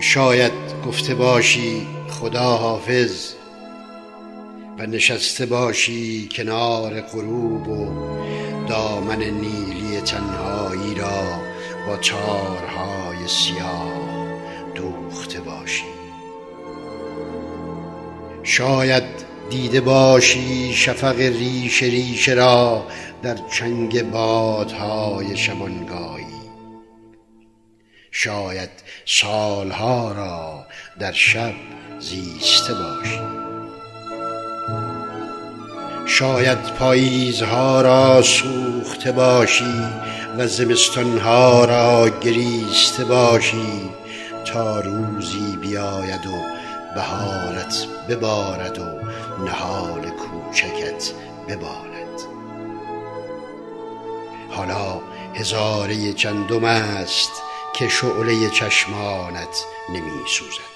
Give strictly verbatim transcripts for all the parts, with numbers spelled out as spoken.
شاید گفته باشی خدا حافظ و نشسته باشی کنار غروب و دامن نیلی تنهایی را با تارهای سیاه دوخته باشی. شاید دیده باشی شفق ریش ریش را در چنگ بادهای شبانگاهی. شاید سالها را در شب زیسته باشی. شاید پاییزها را سوخته باشی و زمستانها را گریسته باشی تا روزی بیاید و بهارت ببارد و نهال کوچکت ببالد. حالا هزاره چندم است که شعله چشمانت نمی سوزد.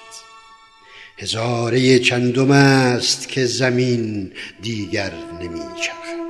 هزاره چندم است که زمین دیگر نمی چرخد.